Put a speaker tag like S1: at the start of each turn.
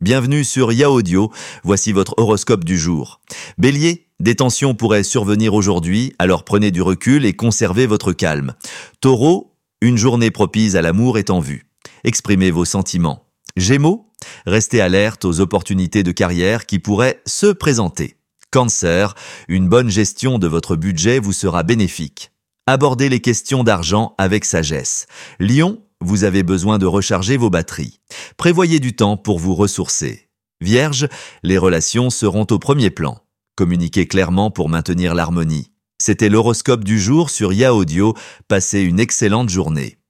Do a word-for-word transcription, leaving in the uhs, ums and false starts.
S1: Bienvenue sur Ya Audio, voici votre horoscope du jour. Bélier, des tensions pourraient survenir aujourd'hui, alors prenez du recul et conservez votre calme. Taureau, une journée propice à l'amour est en vue. Exprimez vos sentiments. Gémeaux, restez alerte aux opportunités de carrière qui pourraient se présenter. Cancer, une bonne gestion de votre budget vous sera bénéfique. Abordez les questions d'argent avec sagesse. Lion, vous avez besoin de recharger vos batteries. Prévoyez du temps pour vous ressourcer. Vierge, les relations seront au premier plan. Communiquez clairement pour maintenir l'harmonie. C'était l'horoscope du jour sur Ya Audio. Passez une excellente journée.